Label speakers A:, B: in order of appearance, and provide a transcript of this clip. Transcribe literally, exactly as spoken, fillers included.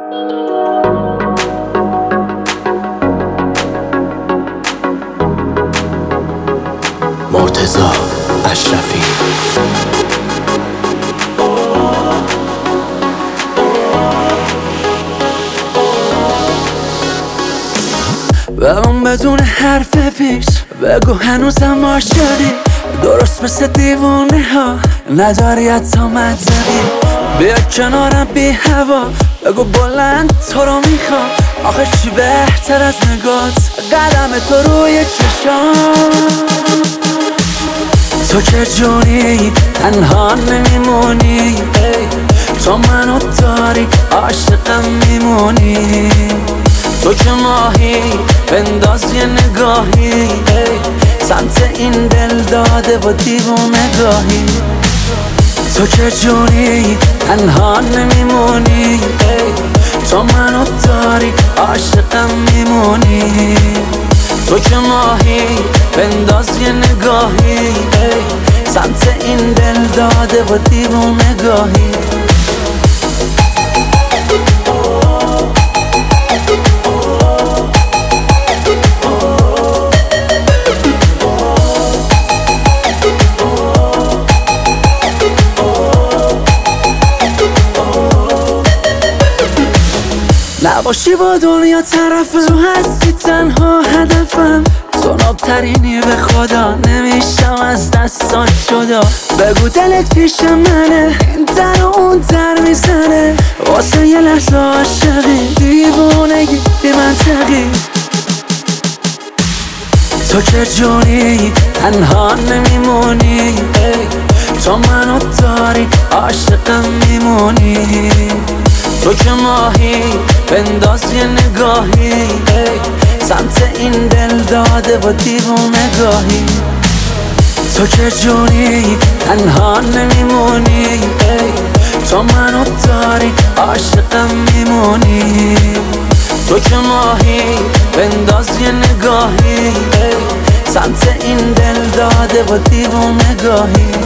A: مرتضی اشرفی.
B: بگم بدون حرف پیش، بگو هنوزم عاشقی، درست مثل دیوونه ها نداری حتی منطقی. بیا کنارم بی هوا، بگو بلند تو رو میخوام، آخه چی بهتر از نگات قدم تو روی چشام. تو که جونی تنها نمیمونی، تو منو داری عاشقم میمونی. تو که ماهی بنداز یه نگاهی سمت این دل داده و دیوونگاهی. تو که جونی تنها نمیمونی، تو منو داری عاشقم میمونی. تو که ماهی بنداز یه نگاهی سمت این دل داده و دیوونگاهی. نباشی با دنیا طرفم، تو هستی تنها هدفم، تو نابترینی به خدا، نمیشم از دستات جدا. بگو دلت پیش منه، این در و اون در میزنه، واسه یه لحظه عاشقی، دیوونگی بی منطقی. تو که جونی تنها نمیمونی، تو منو داری عاشقم میمونی. تو که ماهی بنداز یه نگاهی سمت این دل داده و دیوونگاهی. تو که جونی تنها نمیمونی، تو منو داری عاشقم میمونی. تو که ماهی بنداز یه نگاهی سمت این دل داده و دیوونگاهی.